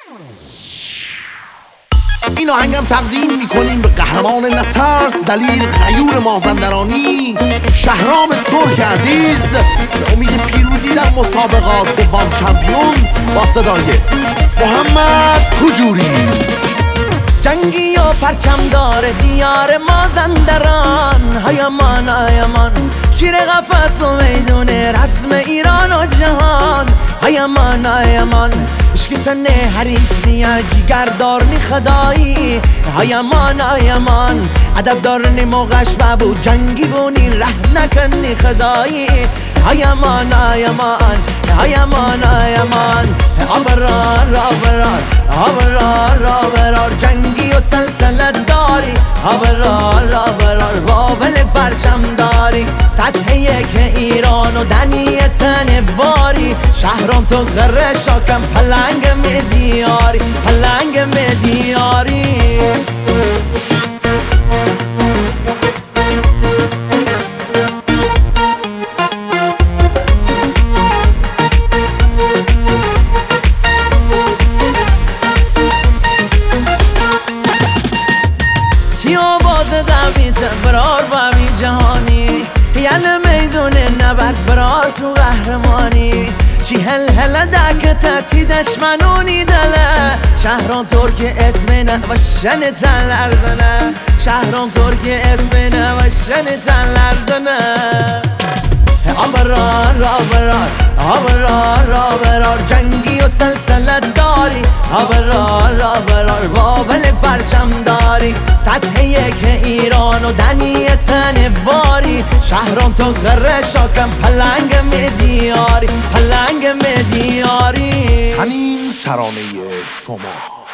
این آهنگم تقدیم میکنیم به قهرمان نترس دلیل غیور مازندرانی شهرام ترک عزیز به امید پیروزی در مسابقات فوتبال چمپیون با صدای محمد کجوری. جنگی و پرچم داره دیار مازندران، هایمان هایمان شیر قفس و میدون رسم ایران و جهان. هایمان هایمان عشق تنه حریف نیا جیگردار نی خدایی. هایمان هایمان ادب دارنی موقعش بابو جنگی بونی ره نکنی خدایی. هایمان هایمان هایمان هایمان آبرار آبرار آبرار آبرار جنگی و سلسلت داری. آبرار آبرار بابل پرچم داری. سطح یک ایران و دنی تنواری. شهرام تو غره شاکم پلنگ میدیاری پلنگ میدیاری. برار بامی جهانی یل میدون نبرد برار تو قهرمانی. چی هل هل دکت تی دشمنونی دله. شهرام ترک اسم نه و شن تن لرزنه. شهرام ترک اسم نه و شن تن لرزنه. آبرار آبرار آبرار آبرار جنگی و سلسلت داری. آبرار آبرار بابل پرچم داری. سطح یک ایران و دنی تنواری. شهرام تو غره شاکم پلنگ میدیاری پلنگ میدیاری. همین ترانه شما